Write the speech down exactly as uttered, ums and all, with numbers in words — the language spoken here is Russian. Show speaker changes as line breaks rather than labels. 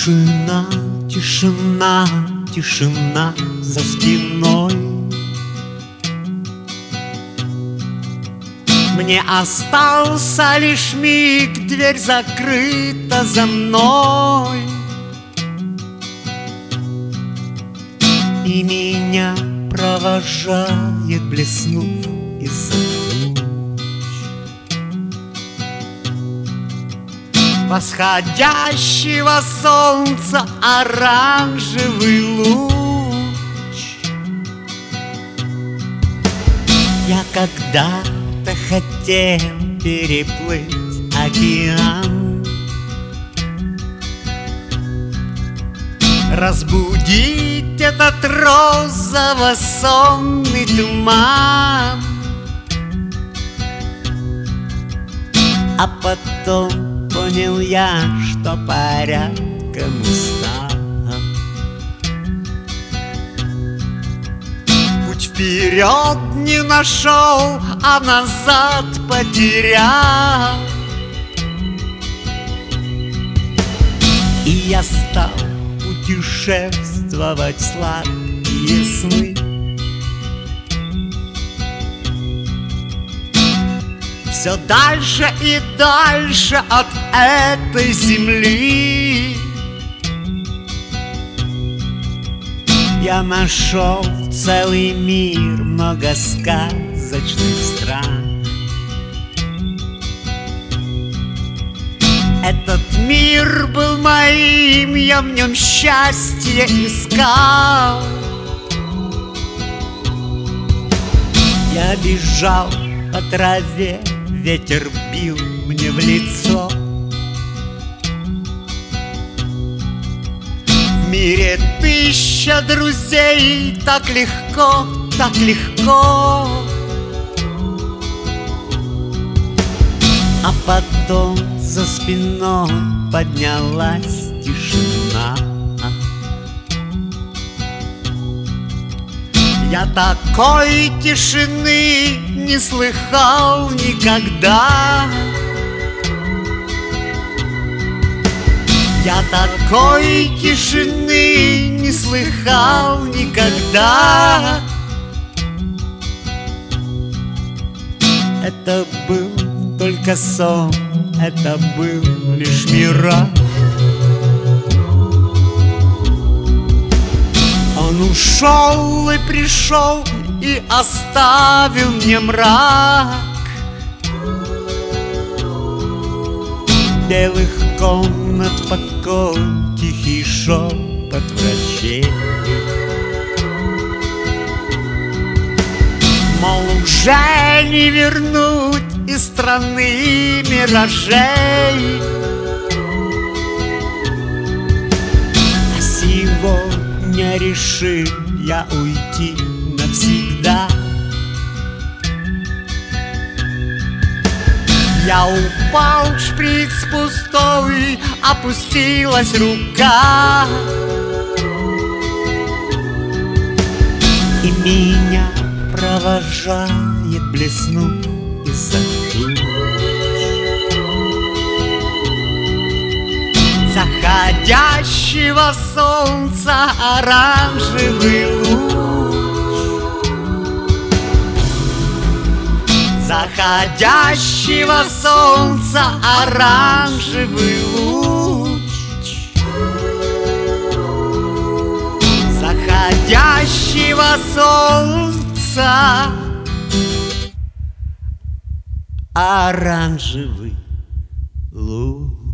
Тишина, тишина, тишина за спиной. Мне остался лишь миг, дверь закрыта за мной. И меня провожает, блеснув из-за туч, восходящего солнца оранжевый луч. Я когда-то хотел переплыть океан, разбудить этот розово-сонный туман, а потом понял я, что порядком устал. Путь вперед не нашел, а назад потерял. И я стал путешествовать в сладкие сны. Все дальше и дальше от этой земли. Я нашел целый мир, много сказочных стран. Этот мир был моим, я в нем счастье искал. Я бежал по траве, ветер бил мне в лицо. В мире тысяча друзей, так легко, так легко. А потом за спиной поднялась тишина. Я такой тишины не слыхал никогда. Я такой тишины не слыхал никогда. Это был только сон, это был лишь мираж. Он ушел и пришел и оставил мне мрак белых комнат, покой, тихий шепот врачей. Мол, уже не вернуть из страны миражей. А сегодня решил я уйти навсегда. Я упал, шприц пустой, опустилась рука, и меня провожает, блеснув из-за туч, заходящего солнца оранжевый луч. Заходящего солнца оранжевый луч. Заходящего солнца оранжевый луч.